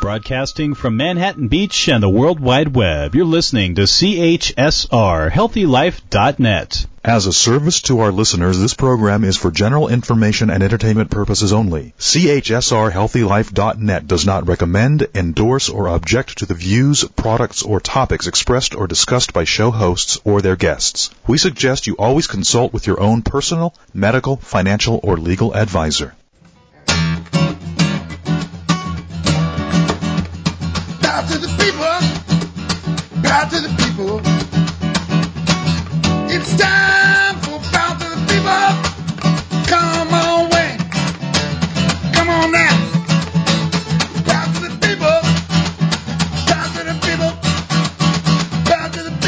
Broadcasting from Manhattan Beach and the World Wide Web, you're listening to CHSR, HealthyLife.net. As a service to our listeners, this program is for general information and entertainment purposes only. CHSR HealthyLife.net does not recommend, endorse, or object to the views, products, or topics expressed or discussed by show hosts or their guests. We suggest you always consult with your own personal, medical, financial, or legal advisor. Bow to the people, bow to the people. It's time for bow to the people. Come on, way, come on now. Bow to the people, bow to the people, bow to the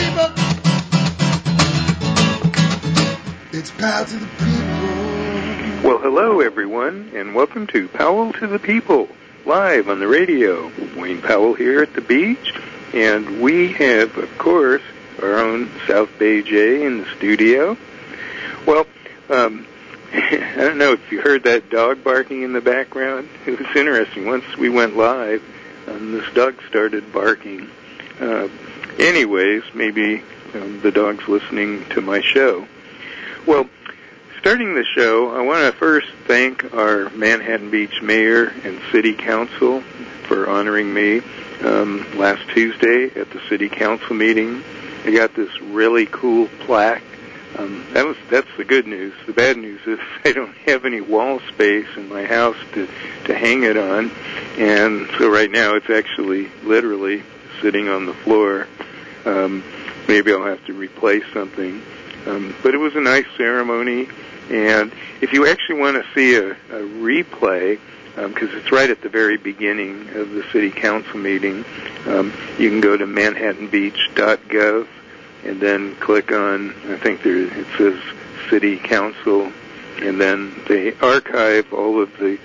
people. It's bow to the people. Well, hello everyone, and welcome to Powell to the People, live on the radio. Wayne Powell here at the beach, and we have, of course, our own South Bay Jay in the studio. Well, I don't know if you heard that dog barking in the background. It was interesting. Once we went live, this dog started barking. Anyways, maybe the dog's listening to my show. Well, starting the show, I want to first thank our Manhattan Beach Mayor and City Council for honoring me last Tuesday at the City Council meeting. I got this really cool plaque. That's the good news. The bad news is I don't have any wall space in my house to hang it on, and so right now it's actually literally sitting on the floor. Maybe I'll have to replace something. But it was a nice ceremony, and if you actually want to see a replay, because it's right at the very beginning of the City Council meeting, you can go to manhattanbeach.gov and then click on, I think it says City Council, and then they archive all of the,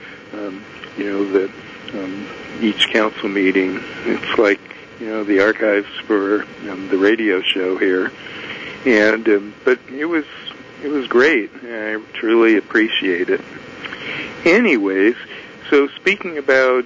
each council meeting. It's like, the archives for the radio show here. And but it was great. I truly appreciate it. Anyways, so speaking about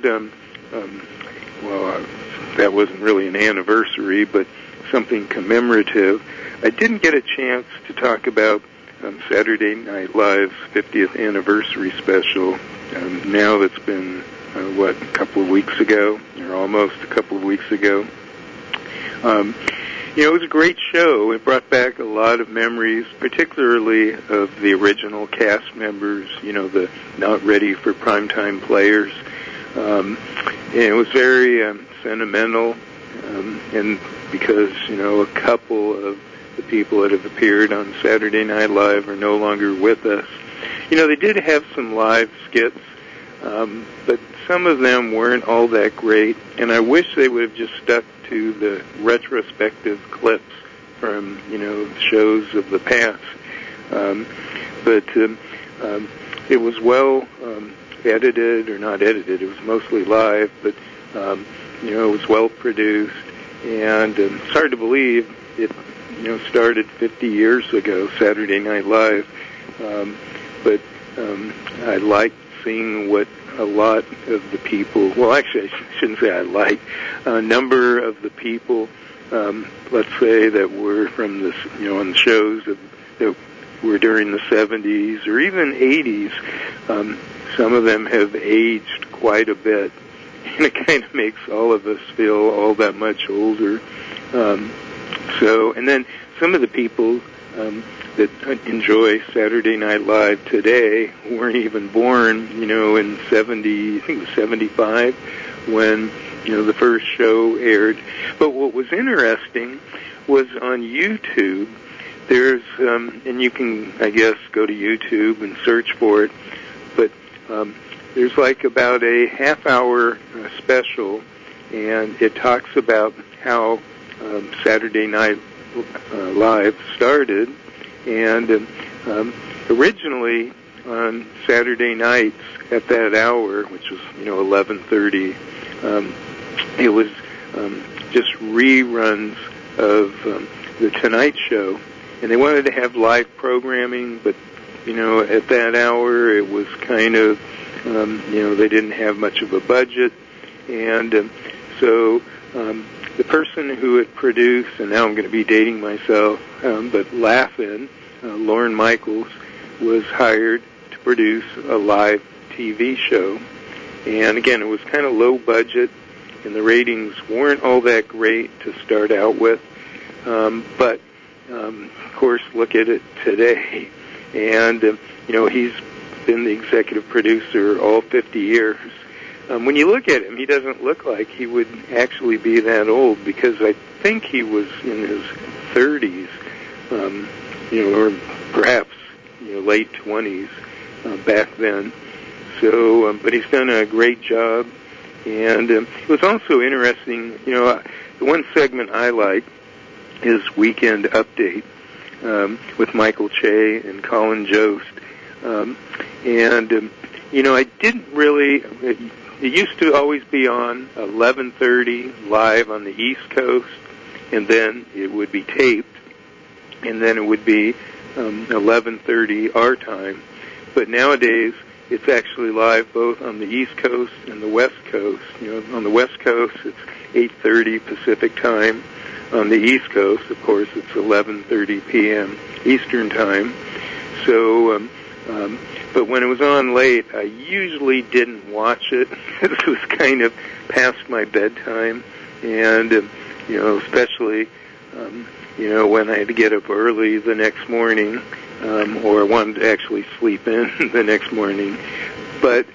that wasn't really an anniversary, but something commemorative. I didn't get a chance to talk about Saturday Night Live's 50th anniversary special. Now that's been a couple of weeks ago, or almost a couple of weeks ago. It was a great show. It brought back a lot of memories, particularly of the original cast members, the not ready for primetime players. And it was very sentimental, and because, a couple of the people that have appeared on Saturday Night Live are no longer with us. They did have some live skits, but some of them weren't all that great, and I wish they would have just stuck to the retrospective clips from, shows of the past. But it was well edited, or not edited, it was mostly live, but, it was well produced, and it's hard to believe it, started 50 years ago, Saturday Night Live. But I liked seeing what a lot of the people, well, actually, I shouldn't say I like, a number of the people, let's say, that were from this, on the shows that were during the 70s or even 80s, some of them have aged quite a bit, and it kind of makes all of us feel all that much older. And then some of the people that enjoy Saturday Night Live today weren't even born, in 70, I think it was 75, when, the first show aired. But what was interesting was on YouTube, there's, and you can, I guess, go to YouTube and search for it, but there's like about a half-hour special, and it talks about how Saturday Night Live started. And originally on Saturday nights at that hour, which was 11:30, it was just reruns of the Tonight Show, and they wanted to have live programming, but at that hour it was kind of they didn't have much of a budget, And so the person who had produced, and now I'm going to be dating myself, but Laugh-In, Lorne Michaels, was hired to produce a live TV show. And again, it was kind of low budget, and the ratings weren't all that great to start out with. But of course, look at it today. And, he's been the executive producer all 50 years. When you look at him, he doesn't look like he would actually be that old, because I think he was in his 30s, or perhaps late 20s back then. So, but he's done a great job. And it was also interesting, the one segment I like is Weekend Update with Michael Che and Colin Jost. I didn't really... It used to always be on 11:30 live on the East Coast, and then it would be taped, and then it would be 11:30 our time. But nowadays, it's actually live both on the East Coast and the West Coast. On the West Coast, it's 8:30 Pacific time. On the East Coast, of course, it's 11:30 p.m. Eastern time. So, but when it was on late, I usually didn't watch it. It was kind of past my bedtime, and especially when I had to get up early the next morning, or wanted to actually sleep in the next morning. But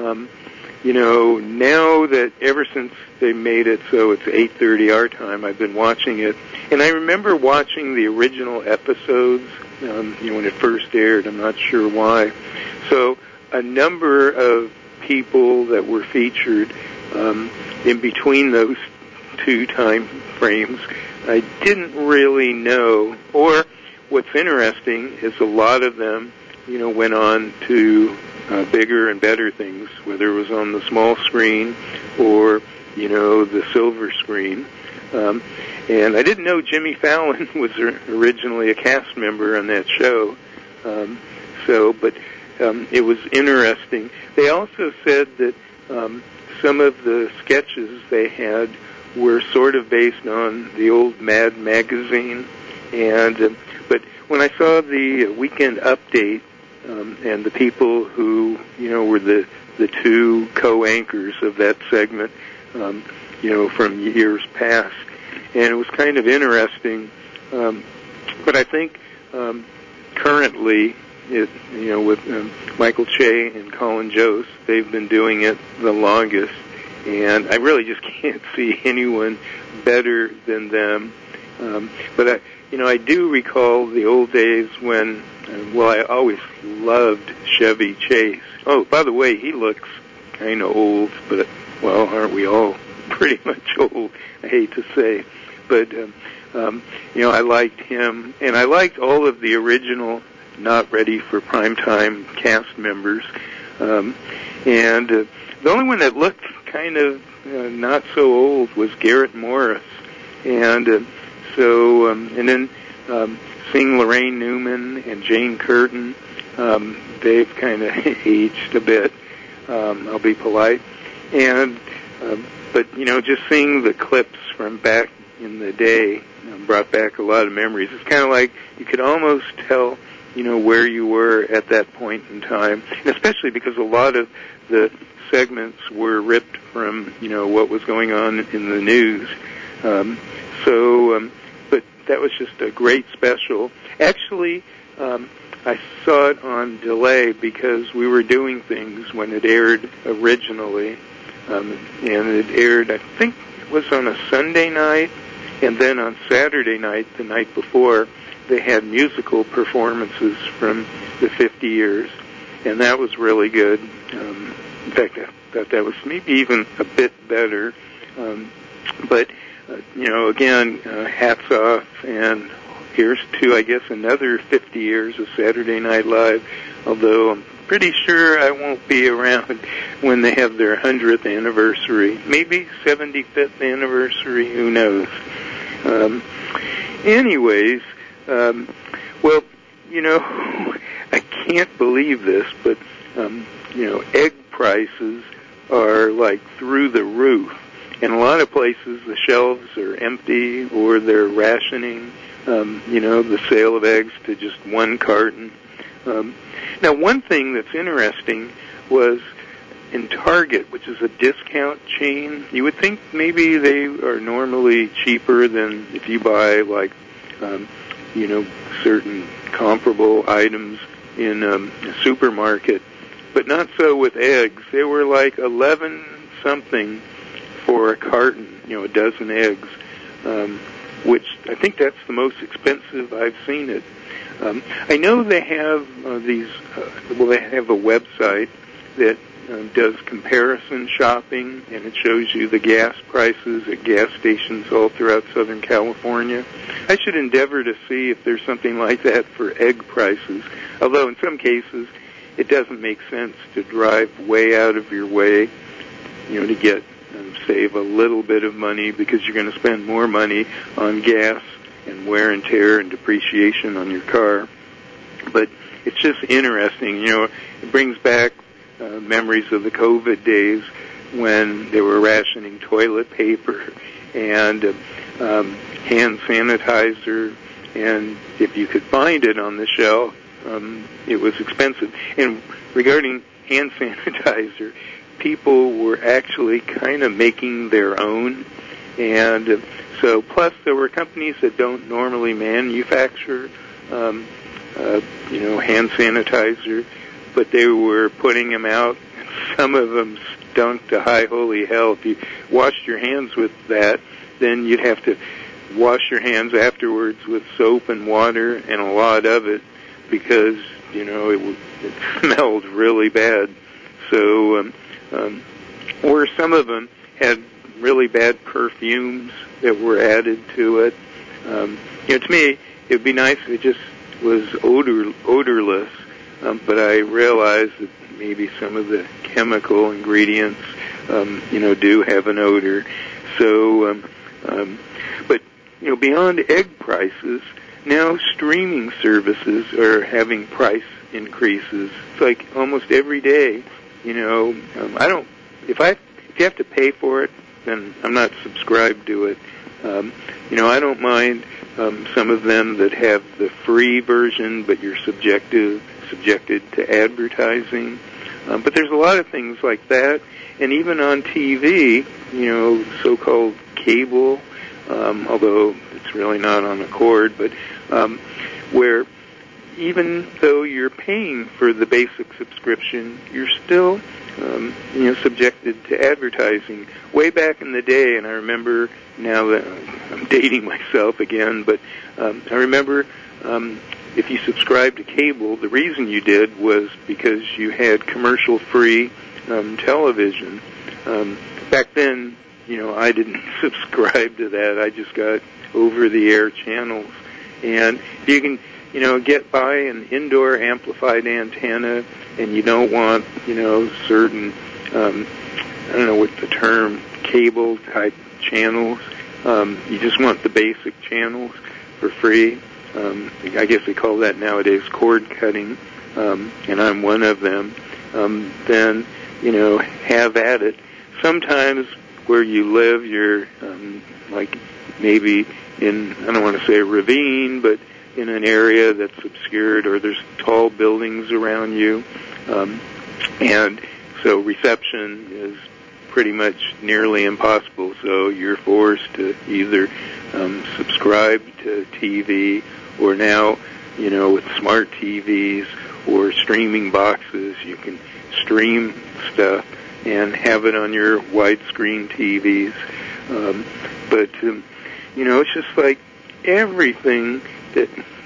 now that ever since they made it so it's 8:30 our time, I've been watching it, and I remember watching the original episodes. When it first aired, I'm not sure why. So a number of people that were featured in between those two time frames, I didn't really know. Or what's interesting is a lot of them, went on to bigger and better things, whether it was on the small screen or, the silver screen. And I didn't know Jimmy Fallon was originally a cast member on that show. But it was interesting. They also said that some of the sketches they had were sort of based on the old Mad magazine. But when I saw the Weekend Update and the people who, were the two co-anchors of that segment, from years past, and it was kind of interesting. But I think currently, with Michael Che and Colin Jost, they've been doing it the longest, and I really just can't see anyone better than them. But I do recall the old days when, I always loved Chevy Chase. Oh, by the way, he looks kind of old, but, aren't we all pretty much old? I hate to say. But, I liked him, and I liked all of the original Not Ready for Primetime cast members. And the only one that looked kind of not so old was Garrett Morris. And and then seeing Lorraine Newman and Jane Curtin, they've kind of aged a bit. I'll be polite. And but just seeing the clips from back in the day brought back a lot of memories. It's kind of like you could almost tell, where you were at that point in time, and especially because a lot of the segments were ripped from, what was going on in the news. But that was just a great special. Actually, I saw it on delay because we were doing things when it aired originally, and it aired, I think it was on a Sunday night, and then on Saturday night, the night before, they had musical performances from the 50 years, and that was really good. In fact, I thought that was maybe even a bit better. But again, hats off, and here's to, I guess, another 50 years of Saturday Night Live, although I'm pretty sure I won't be around when they have their 100th anniversary. Maybe 75th anniversary, who knows. Anyways, I can't believe this, but, egg prices are like through the roof. In a lot of places, the shelves are empty or they're rationing, the sale of eggs to just one carton. Now, one thing that's interesting was in Target, which is a discount chain. You would think maybe they are normally cheaper than if you buy, like, certain comparable items in a supermarket. But not so with eggs. They were like 11-something for a carton, a dozen eggs, which I think that's the most expensive I've seen it. I know they have they have a website that does comparison shopping, and it shows you the gas prices at gas stations all throughout Southern California. I should endeavor to see if there's something like that for egg prices, although in some cases it doesn't make sense to drive way out of your way, to get save a little bit of money because you're going to spend more money on gas and wear and tear and depreciation on your car. But it's just interesting, it brings back memories of the COVID days when they were rationing toilet paper and hand sanitizer, and if you could find it on the shelf, it was expensive. And regarding hand sanitizer, people were actually kind of making their own, and so plus there were companies that don't normally manufacture hand sanitizer, but they were putting them out. Some of them stunk to high holy hell. If you washed your hands with that, then you'd have to wash your hands afterwards with soap and water and a lot of it, because it smelled really bad. So or some of them had really bad perfumes that were added to it. To me, it would be nice if it just was odorless, but I realize that maybe some of the chemical ingredients, do have an odor. So, but beyond egg prices, now streaming services are having price increases. It's like almost every day. If you have to pay for it, then I'm not subscribed to it. I don't mind some of them that have the free version, but you're subjected to advertising. But there's a lot of things like that, and even on TV, so-called cable, although it's really not on a cord, but where even though you're paying for the basic subscription, you're still subjected to advertising. Way back in the day, and I remember, now that I'm dating myself again, but I remember if you subscribed to cable, the reason you did was because you had commercial-free television. Back then, I didn't subscribe to that. I just got over-the-air channels. And if you can, get by an indoor amplified antenna, and you don't want, certain, I don't know what the term, cable-type channels. You just want the basic channels for free. I guess they call that nowadays cord cutting, and I'm one of them. Then, have at it. Sometimes where you live, you're like maybe in, I don't want to say a ravine, but in an area that's obscured, or there's tall buildings around you, and so reception is pretty much nearly impossible. So you're forced to either subscribe to TV, or now, with smart TVs or streaming boxes, you can stream stuff and have it on your widescreen TVs. But it's just like everything that,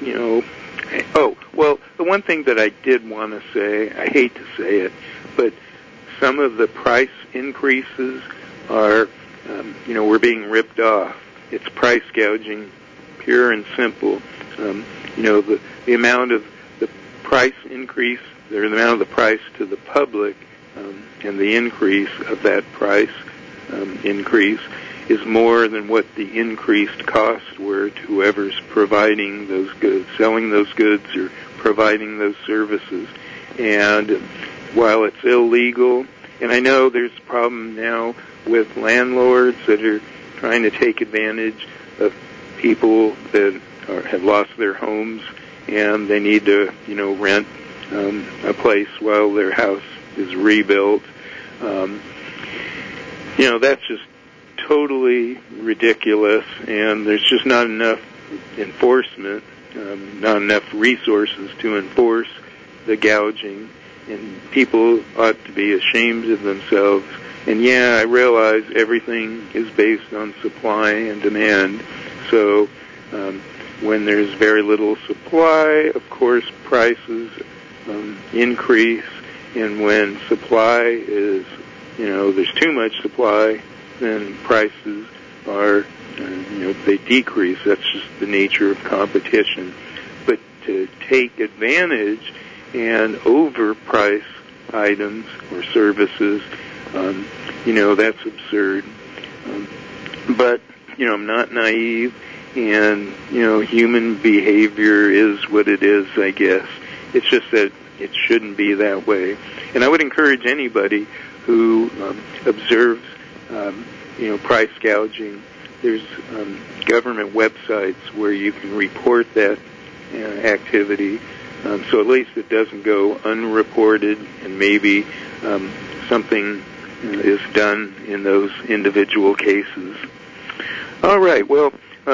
oh, well, the one thing that I did want to say, I hate to say it, but some of the price increases are, we're being ripped off. It's price gouging, pure and simple. The amount of the price increase, or the amount of the price to the public, and the increase of that price increase is more than what the increased costs were to whoever's providing those goods, selling those goods, or providing those services. And while it's illegal, And I know there's a problem now with landlords that are trying to take advantage of people that have lost their homes and they need to, rent a place while their house is rebuilt. That's just totally ridiculous, and there's just not enough enforcement, not enough resources to enforce the gouging, and people ought to be ashamed of themselves. And I realize everything is based on supply and demand, so when there's very little supply, of course, prices increase, and when supply is, there's too much supply, then prices are, they decrease. That's just the nature of competition. But to take advantage and overprice items or services, that's absurd. But, I'm not naive, and, human behavior is what it is, I guess. It's just that it shouldn't be that way. And I would encourage anybody who observes, price gouging. There's government websites where you can report that activity, so at least it doesn't go unreported, and maybe something is done in those individual cases. All right, well,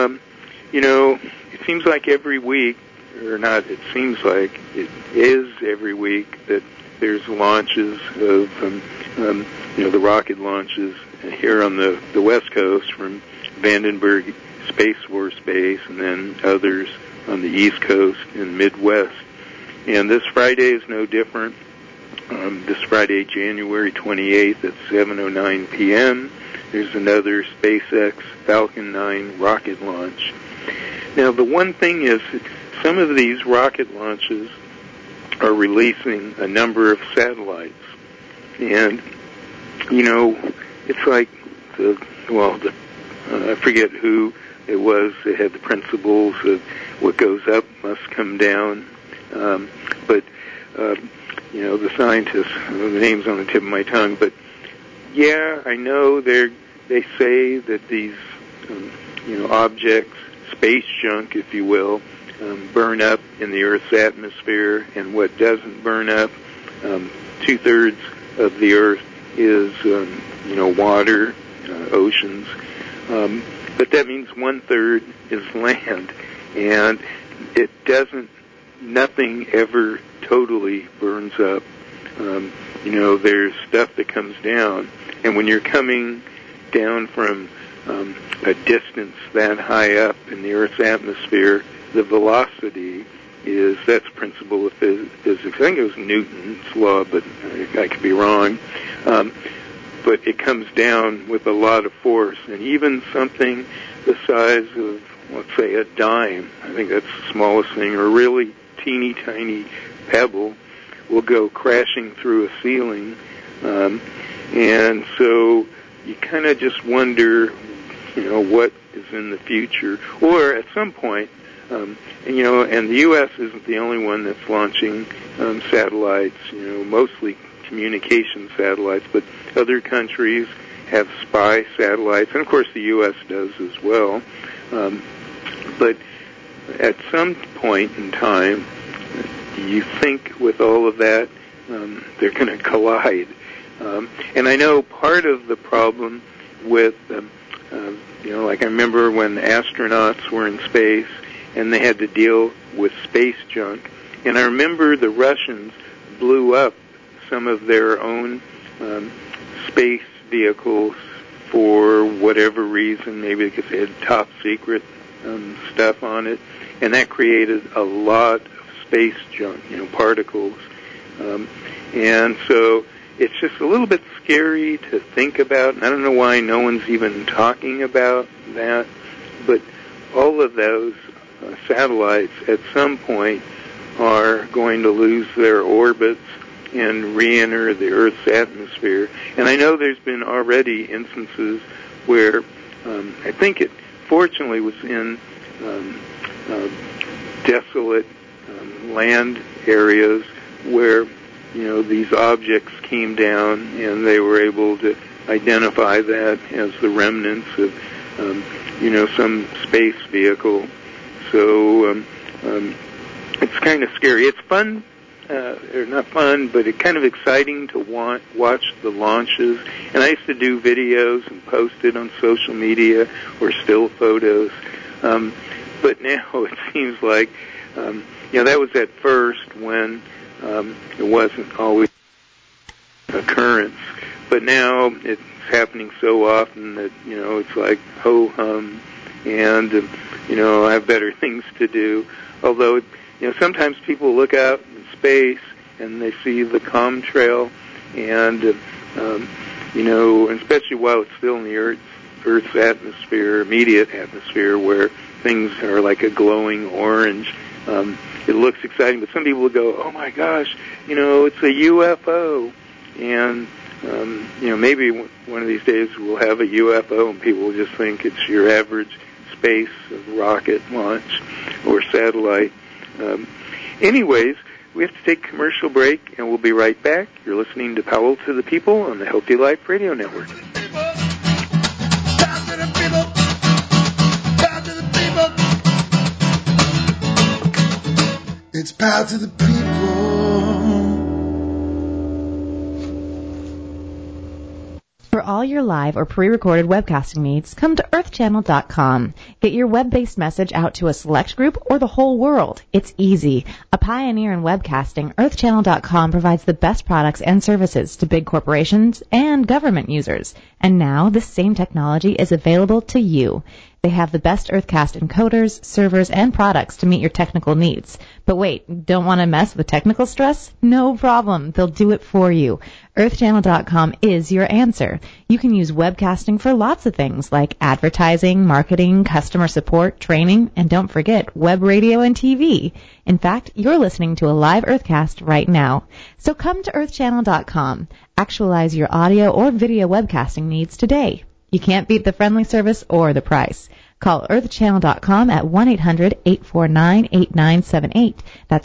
it seems like every week, or not, it seems like it is every week that there's launches of, the rocket launches here on the West Coast from Vandenberg Space Force Base, and then others on the East Coast and Midwest. And this Friday is no different. This Friday, January 28th at 7:09 p.m., there's another SpaceX Falcon 9 rocket launch. Now, the one thing is that some of these rocket launches are releasing a number of satellites. And, it's like I forget who it was that had the principles of what goes up must come down. But the scientists, the name's on the tip of my tongue, but I know they say that these, objects, space junk, if you will, burn up in the Earth's atmosphere, and what doesn't burn up, 2/3 of the Earth is, water, oceans. But that means 1/3 is land, and nothing ever totally burns up. There's stuff that comes down, and when you're coming down from a distance that high up in the Earth's atmosphere, the velocity that's principle of physics. I think it was Newton's law, but I could be wrong. But it comes down with a lot of force, and even something the size of, let's say, a dime, I think that's the smallest thing, or a really teeny tiny pebble, will go crashing through a ceiling. And so you kind of just wonder, what is in the future. Or at some point, and the U.S. isn't the only one that's launching satellites, mostly communication satellites, but other countries have spy satellites, and of course the U.S. does as well. But at some point in time, you think with all of that, they're going to collide. And I know part of the problem with, like I remember when astronauts were in space and they had to deal with space junk. And I remember the Russians blew up some of their own space vehicles for whatever reason, maybe because they had top secret stuff on it, and that created a lot of space junk, particles. And so it's just a little bit scary to think about, and I don't know why no one's even talking about that, but all of those satellites at some point are going to lose their orbits and re-enter the Earth's atmosphere. And I know there's been already instances where I think it fortunately was in desolate land areas where these objects came down, and they were able to identify that as the remnants of, some space vehicle. So it's kind of scary. It's fun, or not fun, but it's kind of exciting to watch the launches. And I used to do videos and post it on social media or still photos. But now it seems like, that was at first when it wasn't always an occurrence. But now it's happening so often that, it's like ho-hum, and, I have better things to do. Although, sometimes people look out in space and they see the Comtrail, and, especially while it's still in the Earth's atmosphere, immediate atmosphere, where things are like a glowing orange, it looks exciting, but some people will go, oh my gosh, it's a UFO. And, maybe one of these days we'll have a UFO and people will just think it's your average space rocket launch or satellite. Anyways, we have to take a commercial break, and we'll be right back. You're listening to Powell to the People on the Healthy Life Radio Network. It's Power to the People. For all your live or pre-recorded webcasting needs, come to earthchannel.com. Get your web-based message out to a select group or the whole world. It's easy. A pioneer in webcasting, earthchannel.com provides the best products and services to big corporations and government users. And now this same technology is available to you. They have the best Earthcast encoders, servers, and products to meet your technical needs. But wait, don't want to mess with technical stress? No problem. They'll do it for you. EarthChannel.com is your answer. You can use webcasting for lots of things like advertising, marketing, customer support, training, and don't forget web radio and TV. In fact, you're listening to a live Earthcast right now. So come to EarthChannel.com. Actualize your audio or video webcasting needs today. You can't beat the friendly service or the price. Call earthchannel.com at 1-800-849-8978. That's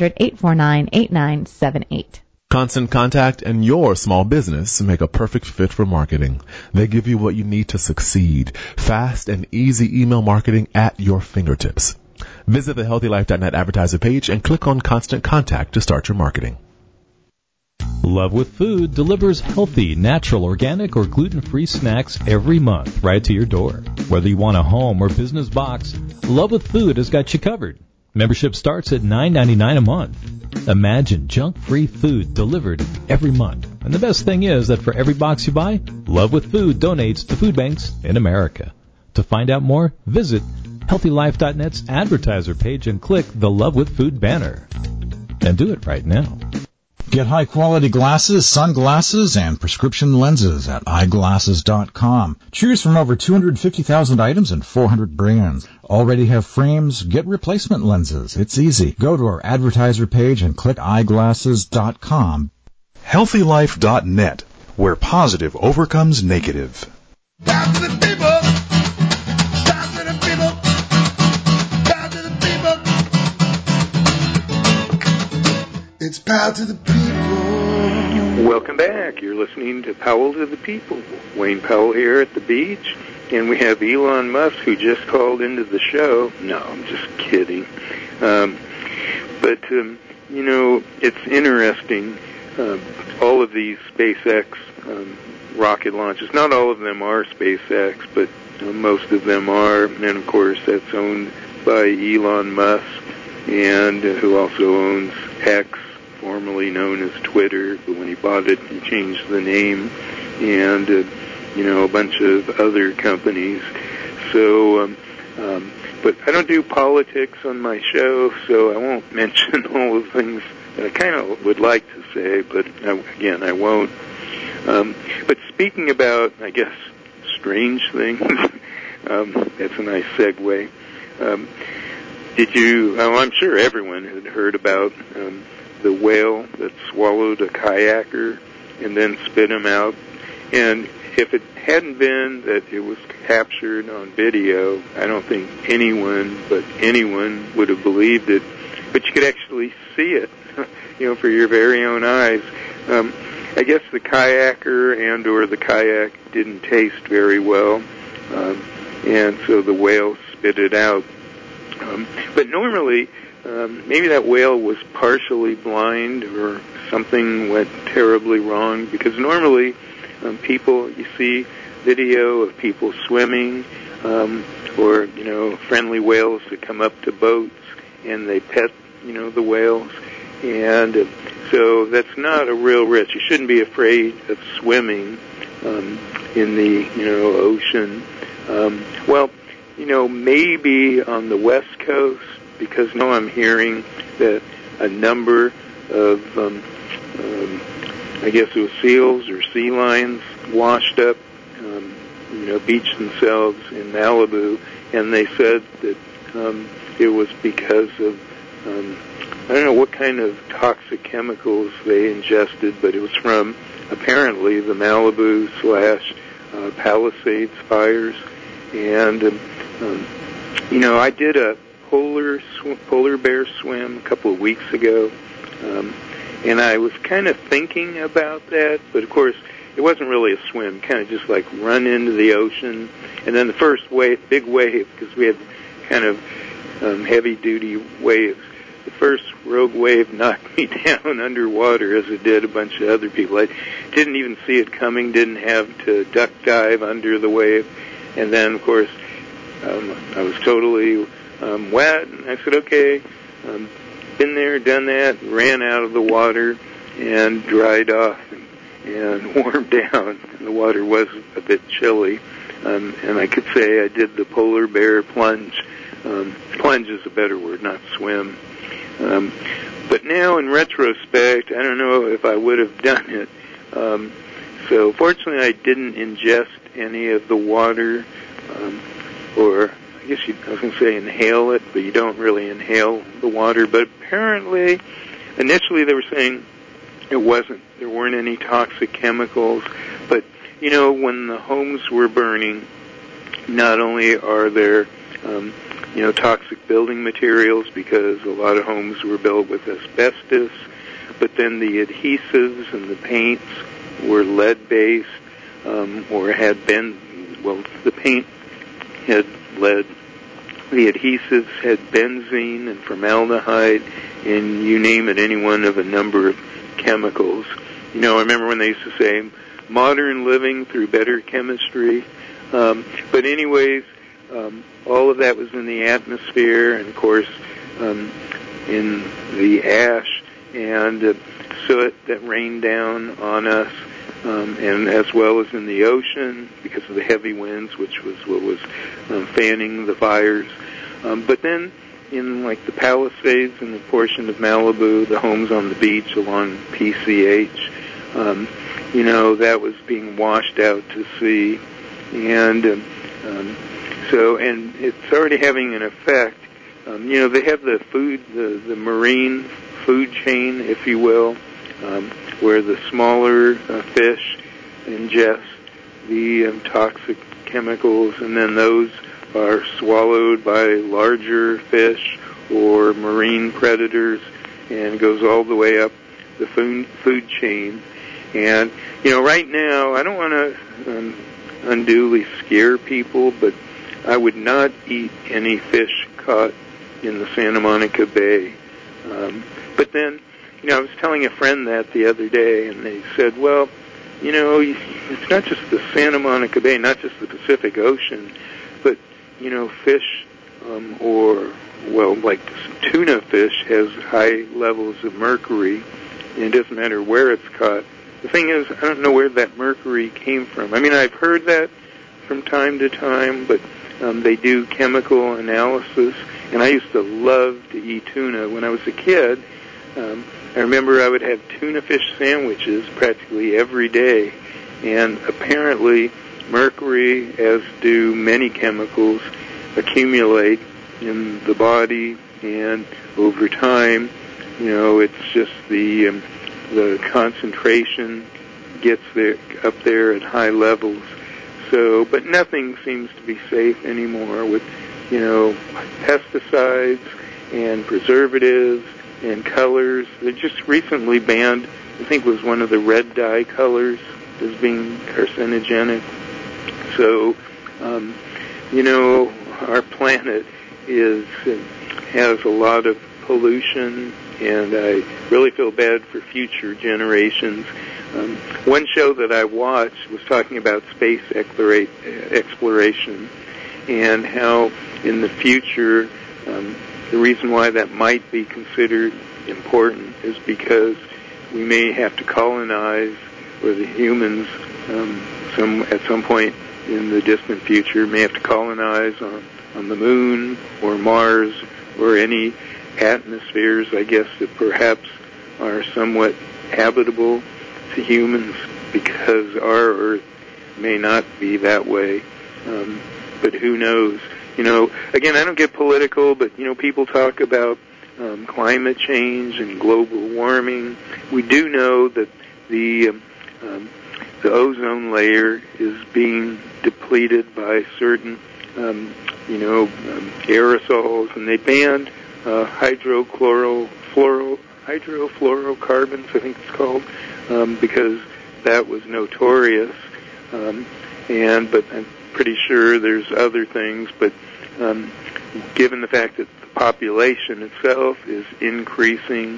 1-800-849-8978. Constant Contact and your small business make a perfect fit for marketing. They give you what you need to succeed. Fast and easy email marketing at your fingertips. Visit the healthylife.net advertiser page and click on Constant Contact to start your marketing. Love with Food delivers healthy, natural, organic, or gluten-free snacks every month right to your door. Whether you want a home or business box, Love with Food has got you covered. Membership starts at $9.99 a month. Imagine junk-free food delivered every month. And the best thing is that for every box you buy, Love with Food donates to food banks in America. To find out more, visit HealthyLife.net's advertiser page and click the Love with Food banner. And do it right now. Get high-quality glasses, sunglasses, and prescription lenses at eyeglasses.com. Choose from over 250,000 items and 400 brands. Already have frames? Get replacement lenses. It's easy. Go to our advertiser page and click eyeglasses.com. HealthyLife.net, where positive overcomes negative. Power to the people. Power to the people. Power to the people. It's Power to the People. Welcome back. You're listening to Powell to the People. Wayne Powell here at the beach. And we have Elon Musk, who just called into the show. No, I'm just kidding. It's interesting. All of these SpaceX rocket launches, not all of them are SpaceX, but most of them are. And, of course, that's owned by Elon Musk, and who also owns X, formerly known as Twitter, but when he bought it, he changed the name, and, a bunch of other companies. So, but I don't do politics on my show, so I won't mention all the things that I kind of would like to say, but again, I won't. But speaking about, I guess, strange things, that's a nice segue. I'm sure everyone had heard about the whale that swallowed a kayaker and then spit him out. And if it hadn't been that it was captured on video, I don't think anyone would have believed it. But you could actually see it. for your very own eyes. I guess the kayaker and or the kayak didn't taste very well, and so the whale spit it out. But normally, maybe that whale was partially blind or something went terribly wrong, because normally people, you see video of people swimming, or, friendly whales that come up to boats and they pet, the whales. And so that's not a real risk. You shouldn't be afraid of swimming in the, ocean. Maybe on the West Coast, because now I'm hearing that a number of, I guess it was seals or sea lions washed up, beached themselves in Malibu, and they said that it was because of, I don't know what kind of toxic chemicals they ingested, but it was from apparently the Malibu / Palisades fires. And, I did a polar bear swim a couple of weeks ago, and I was kind of thinking about that, but of course it wasn't really a swim, kind of just like run into the ocean, and then the first big wave, because we had kind of heavy-duty waves, the first rogue wave knocked me down underwater, as it did a bunch of other people. I didn't even see it coming, didn't have to duck dive under the wave, and then, of course, I was totally wet, and I said, okay, been there, done that, ran out of the water and dried off and warmed down. The water was a bit chilly, and I could say I did the polar bear plunge. Plunge is a better word, not swim. But now, in retrospect, I don't know if I would have done it. So fortunately, I didn't ingest any of the water, or I guess I was going to say inhale it, but you don't really inhale the water. But apparently, initially they were saying there weren't any toxic chemicals. But, when the homes were burning, not only are there, toxic building materials, because a lot of homes were built with asbestos, but then the adhesives and the paints were lead-based, or had been, the paint had lead, the adhesives had benzene and formaldehyde, and you name it, any one of a number of chemicals. I remember when they used to say, modern living through better chemistry. But anyways, all of that was in the atmosphere, and of course, in the ash and soot that rained down on us, and as well as in the ocean because of the heavy winds, which was what was fanning the fires. But then in like the Palisades and the portion of Malibu, the homes on the beach along PCH, that was being washed out to sea, and and it's already having an effect. They have the food, the marine food chain, if you will, where the smaller fish ingest the toxic chemicals, and then those are swallowed by larger fish or marine predators, and goes all the way up the food chain. And, right now, I don't want to unduly scare people, but I would not eat any fish caught in the Santa Monica Bay. But then, I was telling a friend that the other day, and they said, well, it's not just the Santa Monica Bay, not just the Pacific Ocean, but, fish, like tuna fish has high levels of mercury, and it doesn't matter where it's caught. The thing is, I don't know where that mercury came from. I mean, I've heard that from time to time, but they do chemical analysis, and I used to love to eat tuna. When I was a kid, I remember I would have tuna fish sandwiches practically every day, and apparently mercury, as do many chemicals, accumulate in the body, and over time, it's just the concentration gets up there at high levels. So, but nothing seems to be safe anymore with, pesticides and preservatives and colors. They just recently banned, I think it was one of the red dye colors as being carcinogenic. So, our planet has a lot of pollution, and I really feel bad for future generations. One show that I watched was talking about space exploration and how in the future the reason why that might be considered important is because we may have to colonize, or the humans at some point in the distant future may have to colonize on the moon or Mars or any atmospheres, I guess, that perhaps are somewhat habitable to humans, because our Earth may not be that way. But who knows? Again, I don't get political, but, people talk about climate change and global warming. We do know that the ozone layer is being depleted by certain, aerosols, and they banned hydrofluorocarbons, I think it's called, because that was notorious. But I'm pretty sure there's other things. But given the fact that the population itself is increasing,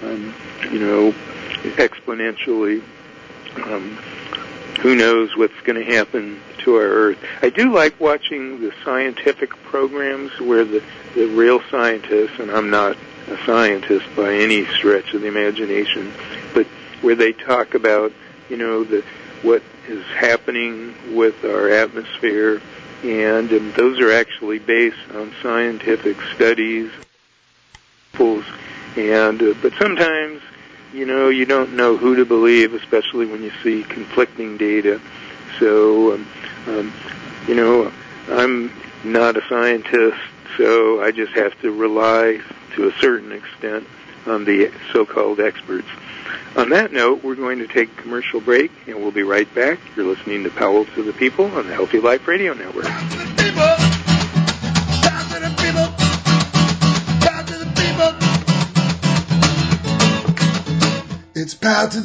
exponentially, who knows what's going to happen to our Earth. I do like watching the scientific programs where the real scientists, and I'm not a scientist by any stretch of the imagination, but where they talk about, what is happening with our atmosphere, and those are actually based on scientific studies. But sometimes, you don't know who to believe, especially when you see conflicting data. So, I'm not a scientist, so I just have to rely to a certain extent on the so-called experts. On that note, we're going to take a commercial break, and we'll be right back. You're listening to Powell to the People on the Healthy Life Radio Network. Power to the people. Power to the people. Power to the people. It's power to the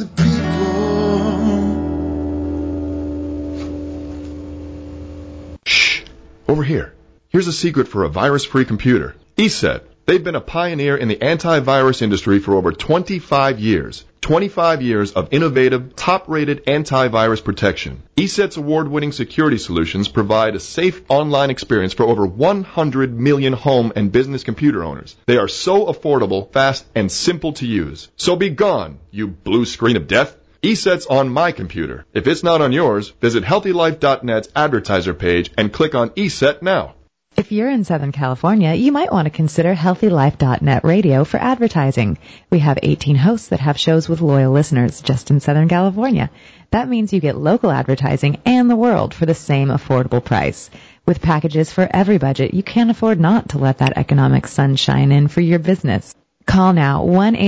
people. Shh. Over here. Here's a secret for a virus-free computer. ESET. They've been a pioneer in the antivirus industry for over 25 years. 25 years of innovative, top-rated antivirus protection. ESET's award-winning security solutions provide a safe online experience for over 100 million home and business computer owners. They are so affordable, fast, and simple to use. So be gone, you blue screen of death. ESET's on my computer. If it's not on yours, visit HealthyLife.net's advertiser page and click on ESET now. If you're in Southern California, you might want to consider HealthyLife.net radio for advertising. We have 18 hosts that have shows with loyal listeners just in Southern California. That means you get local advertising and the world for the same affordable price. With packages for every budget, you can't afford not to let that economic sunshine in for your business. Call now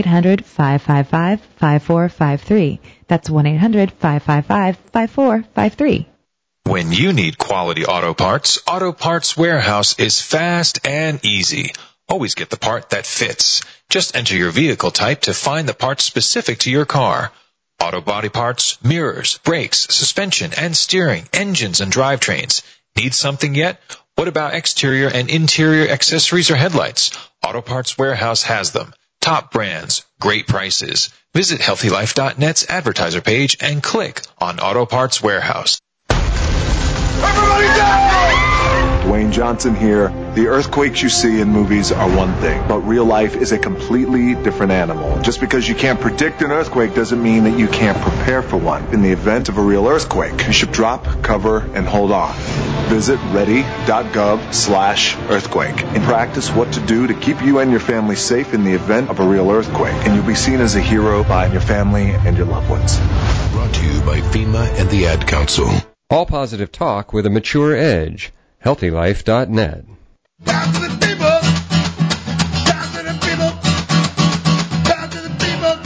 1-800-555-5453. That's 1-800-555-5453. When you need quality auto Parts Warehouse is fast and easy. Always get the part that fits. Just enter your vehicle type to find the parts specific to your car. Auto body parts, mirrors, brakes, suspension and steering, engines and drivetrains. Need something yet? What about exterior and interior accessories or headlights? Auto Parts Warehouse has them. Top brands, great prices. Visit HealthyLife.net's advertiser page and click on Auto Parts Warehouse. Everybody down! Dwayne Johnson here. The earthquakes you see in movies are one thing, but real life is a completely different animal. Just because you can't predict an earthquake doesn't mean that you can't prepare for one. In the event of a real earthquake, you should drop, cover, and hold on. Visit ready.gov/earthquake and practice what to do to keep you and your family safe in the event of a real earthquake. And you'll be seen as a hero by your family and your loved ones. Brought to you by FEMA and the Ad Council. All positive talk with a mature edge. HealthyLife.net. Power to the people. Power to the people. Power to the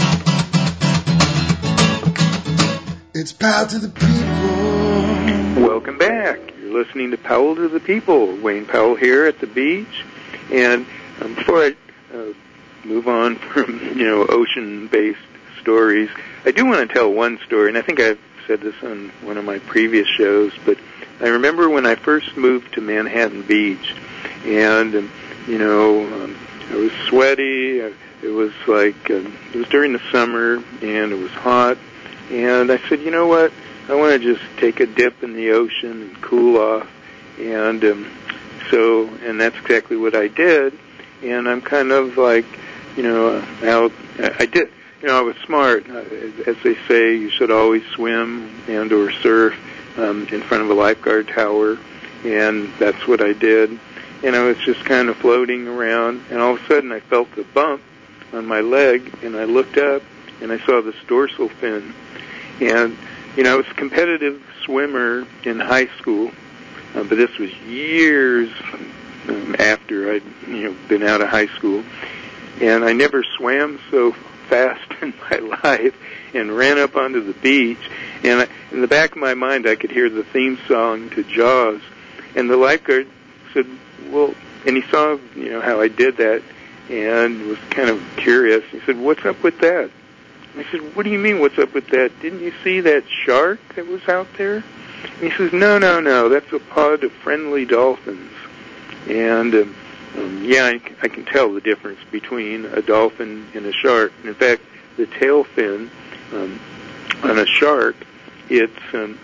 people. It's power to the people. Welcome back. You're listening to Powell to the People. Wayne Powell here at the beach. And before I move on from, ocean-based stories, I do want to tell one story, and I think I've said this on one of my previous shows, but I remember when I first moved to Manhattan Beach, and, I was sweaty. It was it was during the summer, and it was hot, and I said, you know what, I want to just take a dip in the ocean and cool off, and that's exactly what I did, and I'm kind of out, I did, I was smart. As they say, you should always swim and or surf in front of a lifeguard tower, and that's what I did. And I was just kind of floating around, and all of a sudden I felt a bump on my leg, and I looked up, and I saw this dorsal fin. And, I was a competitive swimmer in high school, but this was years after I'd, been out of high school. And I never swam so fast in my life and ran up onto the beach. And in the back of my mind, I could hear the theme song to Jaws. And the lifeguard said, well, and he saw, how I did that and was kind of curious. He said, what's up with that? And I said, what do you mean, what's up with that? Didn't you see that shark that was out there? And he says, no, that's a pod of friendly dolphins. And, I can tell the difference between a dolphin and a shark. And in fact, the tail fin on a shark, it's,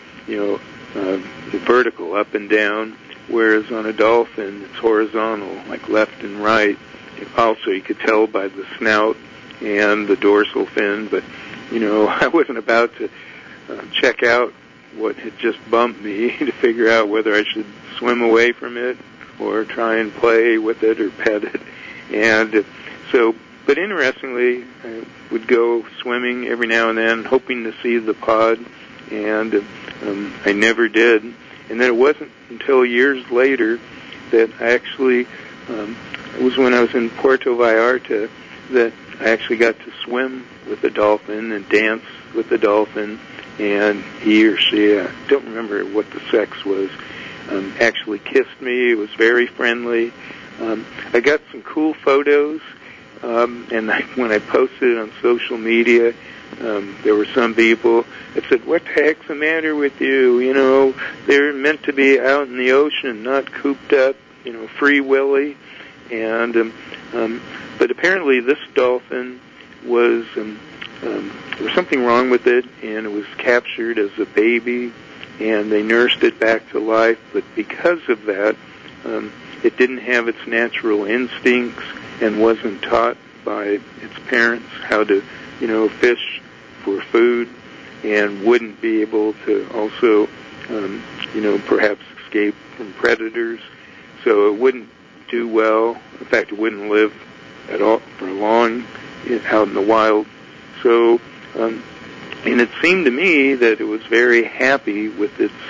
vertical, up and down, whereas on a dolphin, it's horizontal, like left and right. Also, you could tell by the snout and the dorsal fin, but, I wasn't about to check out what had just bumped me to figure out whether I should swim away from it or try and play with it or pet it. And but interestingly, I would go swimming every now and then, hoping to see the pod, and I never did. And then it wasn't until years later that I actually, it was when I was in Puerto Vallarta that I actually got to swim with a dolphin and dance with a dolphin, and he or she, I don't remember what the sex was, actually kissed me. It was very friendly. I got some cool photos, and when I posted it on social media, there were some people that said, what the heck's the matter with you? They're meant to be out in the ocean, not cooped up, free willy. And but apparently this dolphin was there was something wrong with it, and it was captured as a baby, and they nursed it back to life. But because of that, it didn't have its natural instincts and wasn't taught by its parents how to, fish for food, and wouldn't be able to also, perhaps escape from predators. So it wouldn't do well. In fact, it wouldn't live at all for long out in the wild. So, and it seemed to me that it was very happy with its,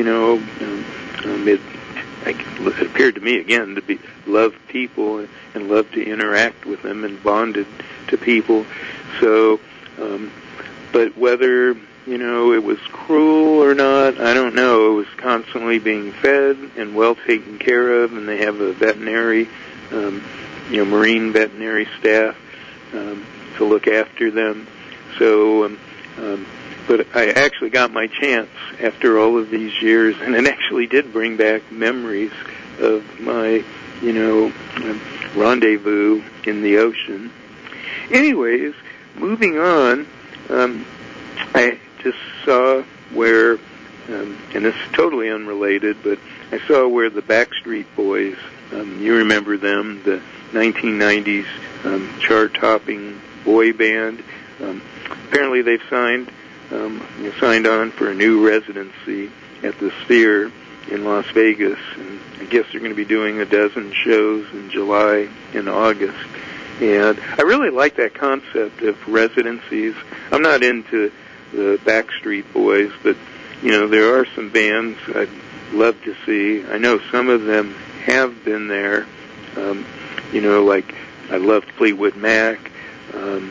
it appeared to me again to love people and love to interact with them and bonded to people. So, but whether it was cruel or not, I don't know. It was constantly being fed and well taken care of, and they have a veterinary, marine veterinary staff to look after them. So, but I actually got my chance after all of these years, and it actually did bring back memories of my, rendezvous in the ocean. Anyways, moving on, I just saw where, and this is totally unrelated, but I saw where the Backstreet Boys, you remember them, the 1990s chart-topping boy band. Apparently they've signed on for a new residency at the Sphere in Las Vegas, and I guess they're going to be doing a dozen shows in July and August. And I really like that concept of residencies. I'm not into the Backstreet Boys, but, there are some bands I'd love to see. I know some of them have been there, like I loved Fleetwood Mac, and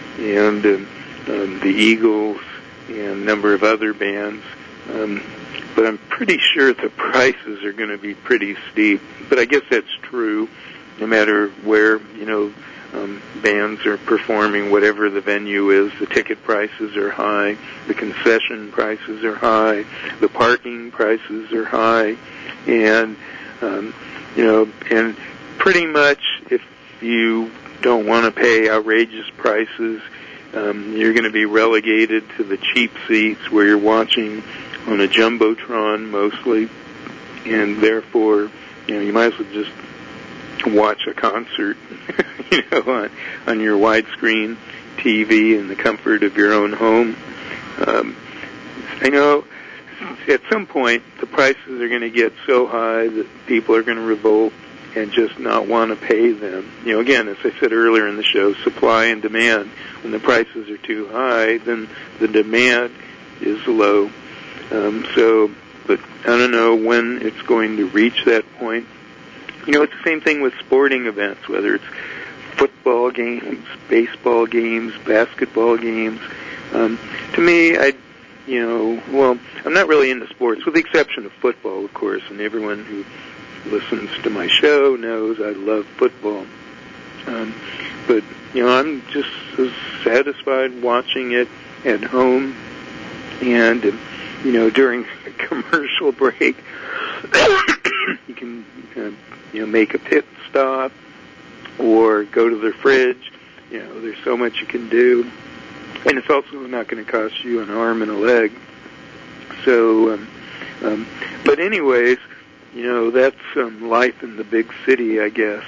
the Eagles, and a number of other bands. But I'm pretty sure the prices are going to be pretty steep. But I guess that's true no matter where, bands are performing, whatever the venue is. The ticket prices are high, the concession prices are high, the parking prices are high, and and pretty much if you don't want to pay outrageous prices, you're going to be relegated to the cheap seats where you're watching on a jumbotron mostly, and therefore, you might as well just watch a concert, on your widescreen TV in the comfort of your own home. I know at some point the prices are going to get so high that people are going to revolt and just not want to pay them. Again, as I said earlier in the show, supply and demand. When the prices are too high, then the demand is low. But I don't know when it's going to reach that point. It's the same thing with sporting events, whether it's football games, baseball games, basketball games. To me, I'm not really into sports, with the exception of football, of course, and everyone who listens to my show knows I love football. But I'm just as satisfied watching it at home, and during a commercial break, you can make a pit stop or go to the fridge. There's so much you can do, and it's also not going to cost you an arm and a leg. So, but anyways, that's life in the big city, I guess.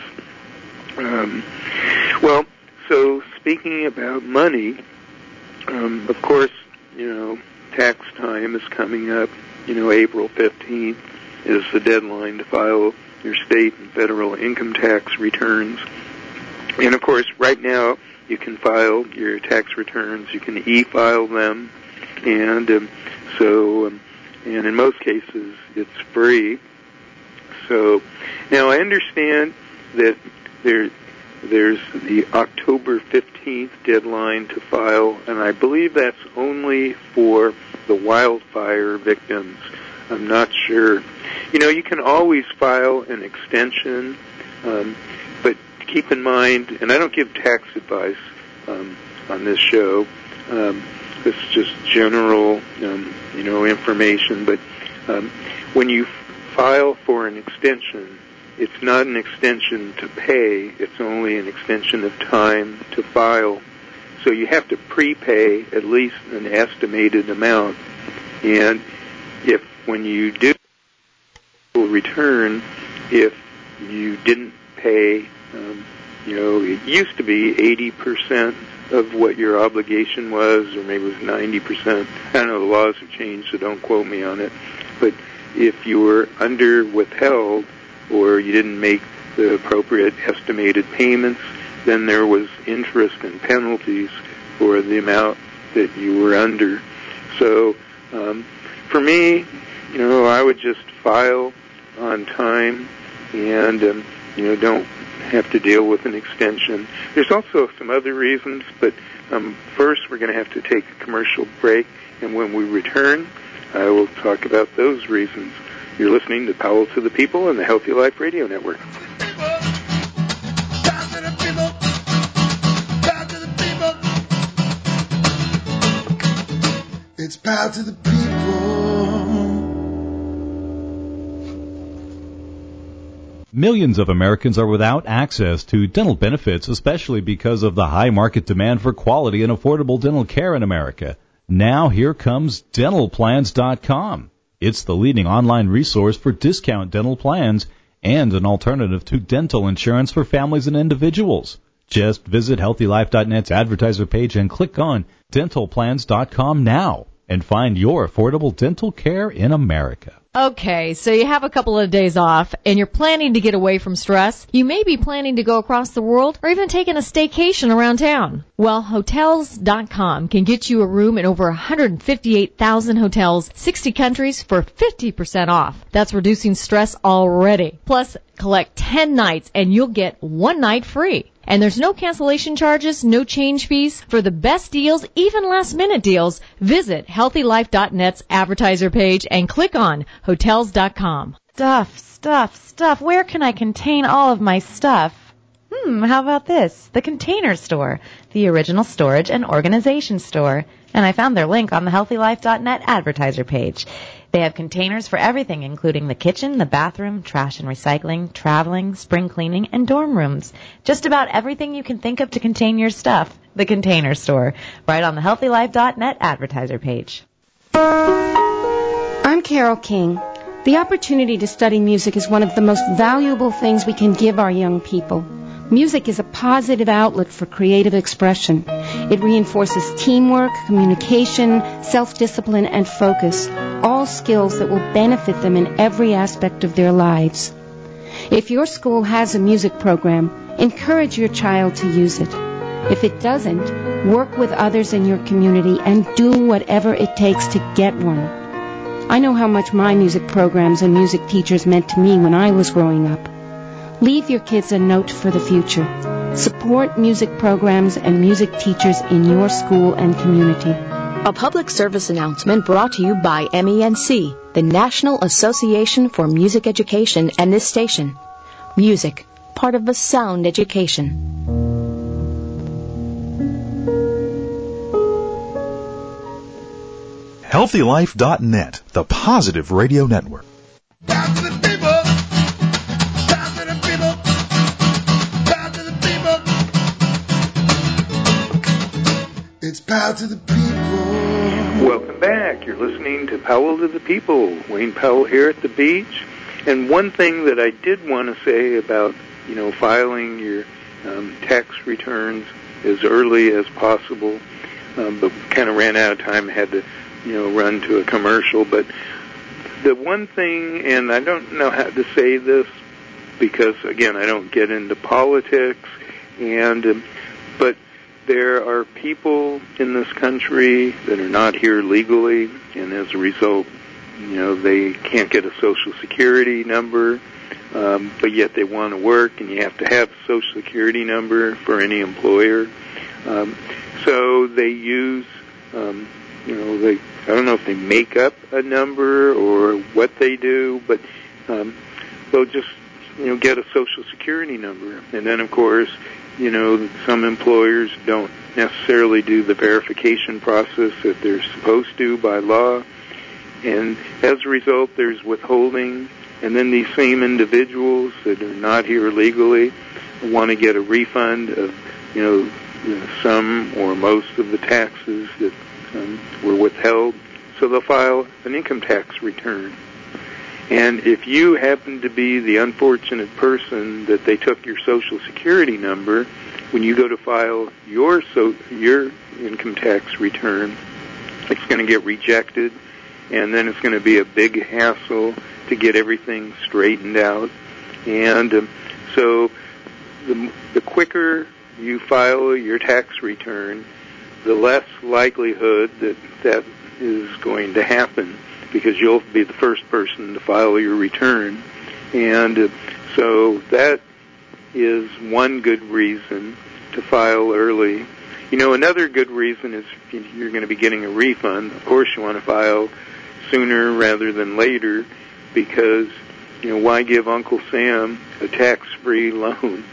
So speaking about money, of course, tax time is coming up. April 15th is the deadline to file your state and federal income tax returns. And of course, right now, you can file your tax returns. You can e-file them, and and in most cases, it's free. So now I understand that there's the October 15th deadline to file, and I believe that's only for the wildfire victims. I'm not sure. You can always file an extension, but keep in mind, and I don't give tax advice on this show. This is just general, information. But when you file for an extension, it's not an extension to pay. It's only an extension of time to file. So you have to prepay at least an estimated amount. And if when you do return, if you didn't pay, it used to be 80% of what your obligation was, or maybe it was 90%. I don't know, the laws have changed, so don't quote me on it. But if you were under withheld or you didn't make the appropriate estimated payments, then there was interest and penalties for the amount that you were under. So for me, I would just file on time and, don't have to deal with an extension. There's also some other reasons, but first we're going to have to take a commercial break, and when we return, I will talk about those reasons. You're listening to Powell to the People on the Healthy Life Radio Network. It's Powell to the People. Millions of Americans are without access to dental benefits, especially because of the high market demand for quality and affordable dental care in America. Now here comes DentalPlans.com. It's the leading online resource for discount dental plans and an alternative to dental insurance for families and individuals. Just visit HealthyLife.net's advertiser page and click on DentalPlans.com now and find your affordable dental care in America. Okay, so you have a couple of days off, and you're planning to get away from stress. You may be planning to go across the world or even taking a staycation around town. Well, Hotels.com can get you a room in over 158,000 hotels, 60 countries for 50% off. That's reducing stress already. Plus, collect 10 nights, and you'll get 1 night free. And there's no cancellation charges, no change fees. For the best deals, even last-minute deals, visit HealthyLife.net's advertiser page and click on Hotels.com. Stuff. Where can I contain all of my stuff? How about this? The Container Store, the original storage and organization store. And I found their link on the HealthyLife.net advertiser page. They have containers for everything, including the kitchen, the bathroom, trash and recycling, traveling, spring cleaning, and dorm rooms. Just about everything you can think of to contain your stuff. The Container Store, right on the HealthyLife.net advertiser page. I'm Carol King. The opportunity to study music is one of the most valuable things we can give our young people. Music is a positive outlet for creative expression. It reinforces teamwork, communication, self-discipline, and focus, all skills that will benefit them in every aspect of their lives. If your school has a music program, encourage your child to use it. If it doesn't, work with others in your community and do whatever it takes to get one. I know how much my music programs and music teachers meant to me when I was growing up. Leave your kids a note for the future. Support music programs and music teachers in your school and community. A public service announcement brought to you by MENC, the National Association for Music Education, and this station. Music, part of a sound education. HealthyLife.net, the positive radio network. Power to the people. Power to the people. Power to the people. It's power to the people. Welcome back. You're listening to Powell to the People. Wayne Powell here at the beach. And one thing that I did want to say about, filing your tax returns as early as possible, but kind of ran out of time, had to run to a commercial. But the one thing, and I don't know how to say this because, again, I don't get into politics, but there are people in this country that are not here legally, and as a result, they can't get a Social Security number, but yet they want to work, and you have to have a Social Security number for any employer. So they use, I don't know if they make up a number or what they do, but they'll just, get a Social Security number. And then, of course, some employers don't necessarily do the verification process that they're supposed to by law. And as a result, there's withholding. And then these same individuals that are not here legally want to get a refund of, some or most of the taxes that were withheld, so they'll file an income tax return. And if you happen to be the unfortunate person that they took your Social Security number, when you go to file your income tax return, it's going to get rejected, and then it's going to be a big hassle to get everything straightened out. And so the quicker you file your tax return, the less likelihood that is going to happen, because you'll be the first person to file your return. And so that is one good reason to file early. Another good reason is if you're going to be getting a refund, of course you want to file sooner rather than later, because, why give Uncle Sam a tax-free loan?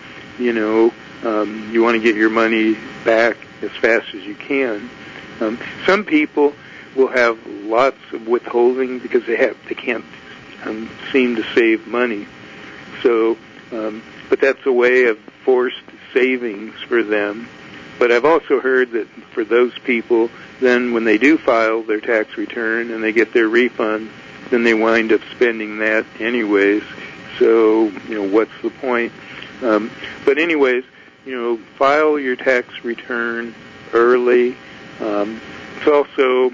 You want to get your money back as fast as you can. Some people will have lots of withholding because they can't seem to save money. So, but that's a way of forced savings for them. But I've also heard that for those people, then when they do file their tax return and they get their refund, then they wind up spending that anyways. So, what's the point? But anyways, file your tax return early. It's also,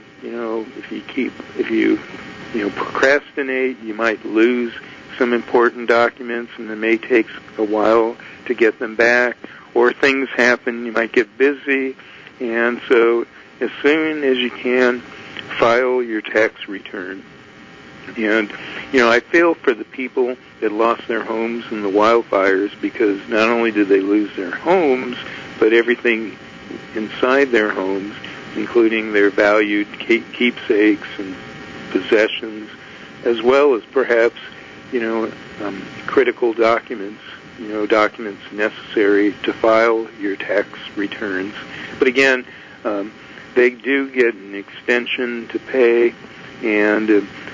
if you procrastinate, you might lose some important documents, and it may take a while to get them back, or things happen, you might get busy, and so as soon as you can, file your tax return. And, I feel for the people that lost their homes in the wildfires, because not only did they lose their homes, but everything inside their homes, including their valued keepsakes and possessions, as well as perhaps, critical documents documents necessary to file your tax returns. But again, they do get an extension to pay, and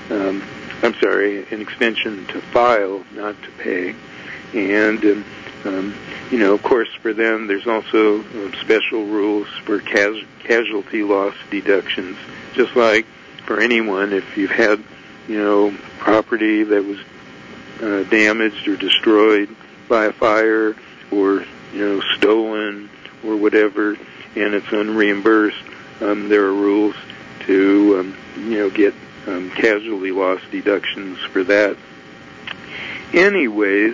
an extension to file, not to pay. And of course, for them, there's also special rules for casualty loss deductions. Just like for anyone, if you've had property that was damaged or destroyed by a fire, or stolen or whatever, and it's unreimbursed, there are rules to get casualty loss deductions for that. Anyways,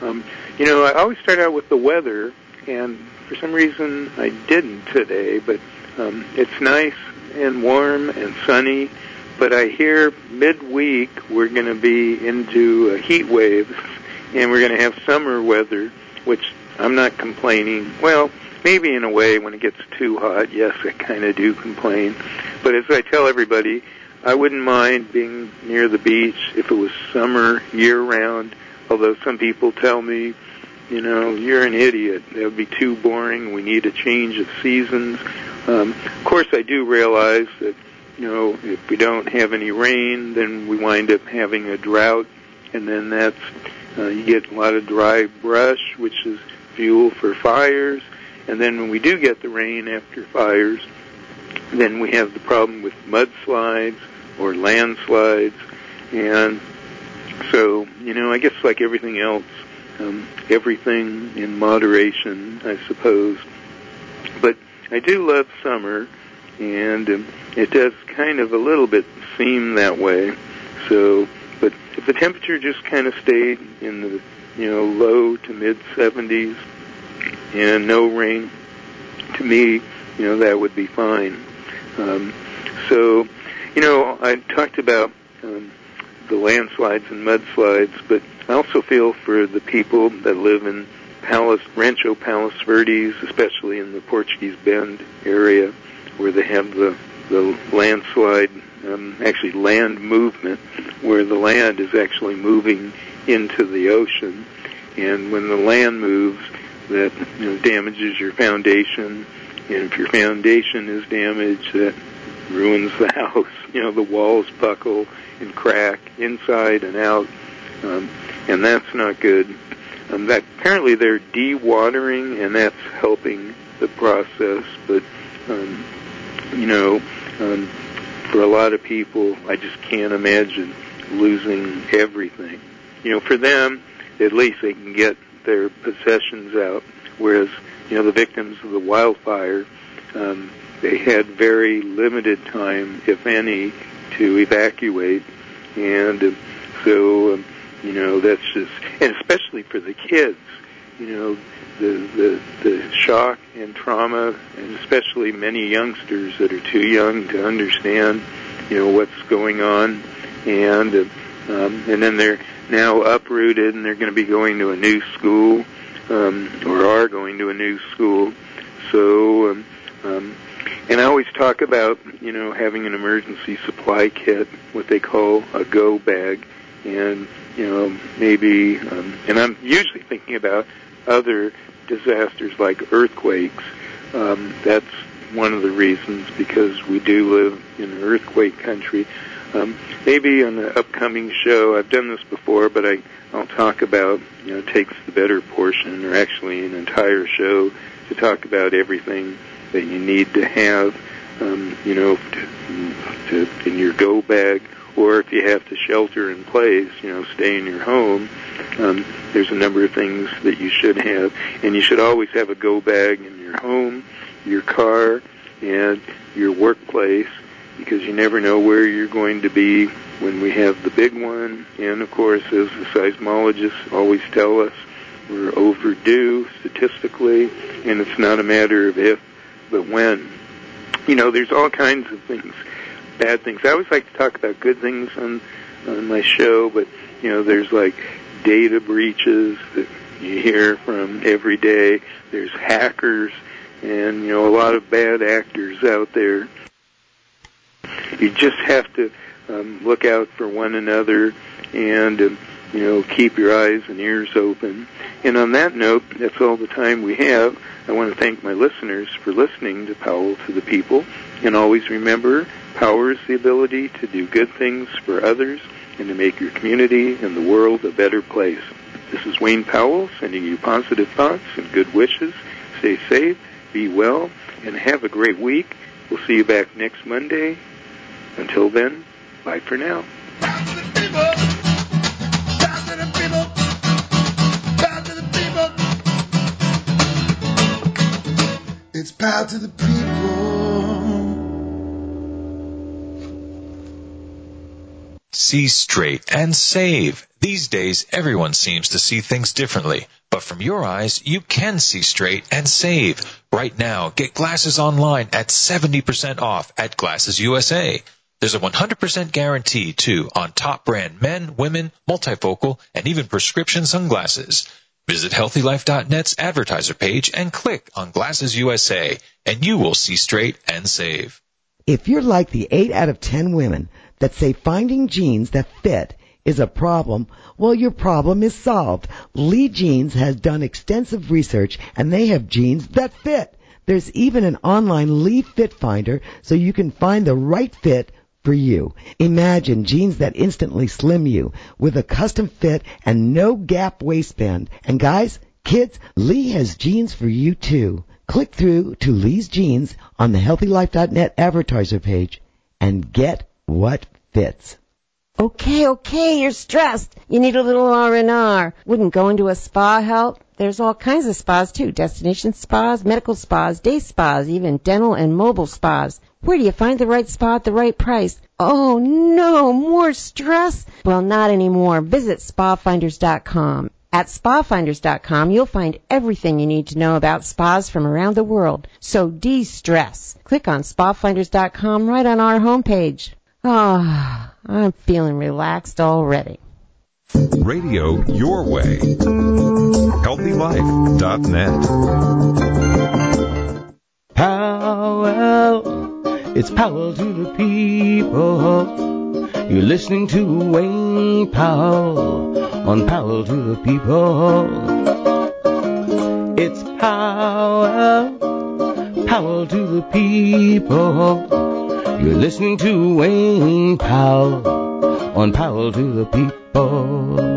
I always start out with the weather, and for some reason I didn't today, but it's nice and warm and sunny. But I hear midweek we're going to be into a heat wave, and we're going to have summer weather, which I'm not complaining. Well, maybe in a way when it gets too hot, yes, I kind of do complain. But as I tell everybody, I wouldn't mind being near the beach if it was summer year-round, although some people tell me, you're an idiot. That would be too boring. We need a change of seasons. Of course, I do realize that, if we don't have any rain, then we wind up having a drought, and then that's, you get a lot of dry brush, which is fuel for fires. And then when we do get the rain after fires, then we have the problem with mudslides or landslides. And so, I guess like everything else, everything in moderation, I suppose. But I do love summer, and it does kind of a little bit seem that way. So, but if the temperature just kind of stayed in the, low to mid-70s and no rain, to me, that would be fine. So, I talked about the landslides and mudslides, but I also feel for the people that live in Rancho Palos Verdes, especially in the Portuguese Bend area, where they have the landslide, actually land movement, where the land is actually moving into the ocean. And when the land moves, that damages your foundation. And if your foundation is damaged, that ruins the house. The walls buckle and crack inside and out, and that's not good. That apparently they're dewatering, and that's helping the process. But for a lot of people, I just can't imagine losing everything. For them, at least they can get their possessions out, whereas the victims of the wildfire, they had very limited time, if any, to evacuate, and so that's just, and especially for the kids, the shock and trauma, and especially many youngsters that are too young to understand what's going on, and then they're now uprooted, and they're going to be going to a new school, or are going to a new school. So, and I always talk about, having an emergency supply kit, what they call a go bag, and, maybe, and I'm usually thinking about other disasters like earthquakes. That's one of the reasons, because we do live in an earthquake country. Maybe on the upcoming show, I've done this before, but I'll talk about, takes the better portion, or actually an entire show, to talk about everything that you need to have, in your go bag, or if you have to shelter in place, stay in your home. There's a number of things that you should have, and you should always have a go bag in your home, your car, and your workplace, because you never know where you're going to be when we have the big one. And of course, as the seismologists always tell us, we're overdue statistically, and it's not a matter of if, but when. There's all kinds of things, bad things. I always like to talk about good things on my show, but, there's like data breaches that you hear from every day. There's hackers and, a lot of bad actors out there. You just have to look out for one another and, keep your eyes and ears open. And on that note, that's all the time we have. I want to thank my listeners for listening to Powell to the People. And always remember, power is the ability to do good things for others and to make your community and the world a better place. This is Wayne Powell sending you positive thoughts and good wishes. Stay safe, be well, and have a great week. We'll see you back next Monday. Until then, bye for now. It's power to the people. See straight and save. These days, everyone seems to see things differently. But from your eyes, you can see straight and save. Right now, get glasses online at 70% off at Glasses USA. There's a 100% guarantee, too, on top brand men, women, multifocal, and even prescription sunglasses. Visit HealthyLife.net's advertiser page and click on Glasses USA, and you will see straight and save. If you're like the 8 out of 10 women that say finding jeans that fit is a problem, well, your problem is solved. Lee Jeans has done extensive research, and they have jeans that fit. There's even an online Lee Fit Finder so you can find the right fit for you. Imagine jeans that instantly slim you with a custom fit and no gap waistband. And guys, kids, Lee has jeans for you too. Click through to Lee's Jeans on the HealthyLife.net advertiser page and get what fits. Okay, you're stressed. You need a little R&R. Wouldn't going to a spa help? There's all kinds of spas too. Destination spas, medical spas, day spas, even dental and mobile spas. Where do you find the right spa at the right price? Oh no, more stress? Well, not anymore. Visit spafinders.com. At spafinders.com, you'll find everything you need to know about spas from around the world. So de-stress. Click on spafinders.com right on our homepage. Ah, I'm feeling relaxed already. Radio your way. HealthyLife.net. Powell, it's Powell to the people. You're listening to Wayne Powell on Powell to the People. It's Powell, Powell to the people. You're listening to Wayne Powell on Powell to the People.